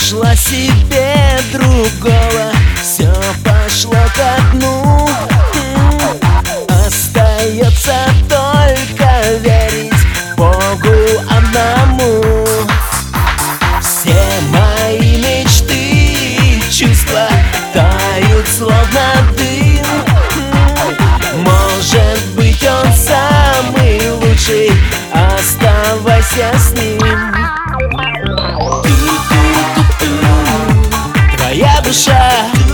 Нашла себе другого, все пошло ко дну. Остается только верить Богу одному. Все мои мечты и чувства тают словно дым. Может быть, он самый лучший, оставайся с ним. Твоя душа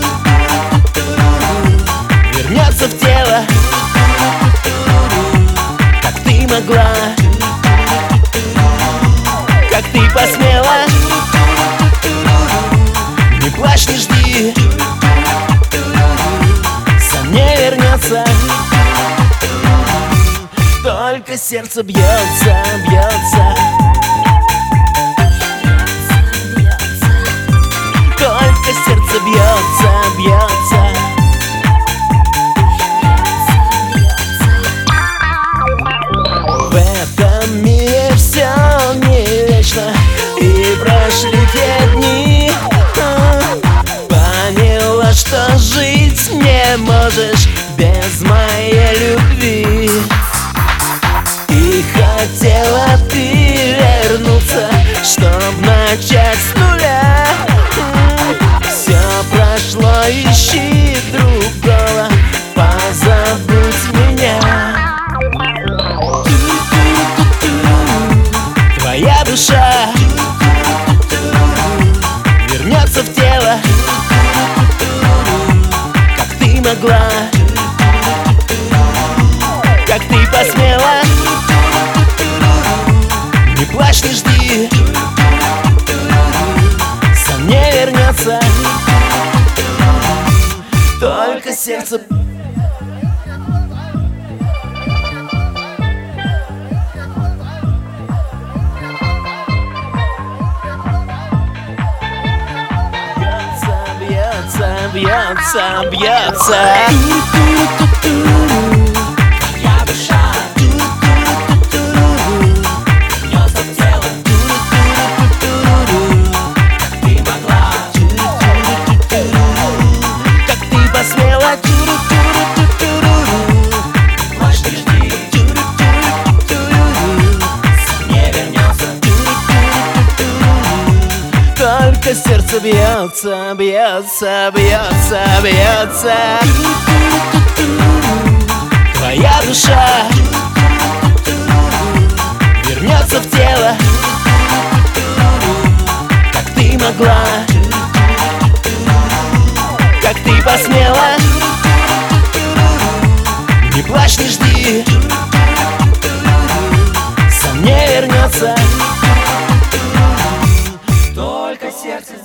вернется в тело, как ты могла, как ты посмела. Не плачь, не жди, сам не вернется. Только сердце бьется, бьется. Только сердце бьется, бьется. В этом мире все не вечно, и прошли те дни. Поняла, что жить не можешь без моей любви. И хотела ты вернуться, чтоб начать с нуля. Все прошло, ищи другого, позабудь меня. Твоя душа вернется в тело, как ты могла, как ты посмела. Не плачь, не жди, сам не вернется. Только сердце бьется, бьется, бьется. Твоя душа вернется в тело, как ты могла, как ты посмела. Плачь, не жди, сам не вернется. Только сердце бьется, бьется, бьется, бьется. Твоя душа вернется в тело, как ты могла, как ты посмела. Не плачь, не жди, сам не вернется. Только сердце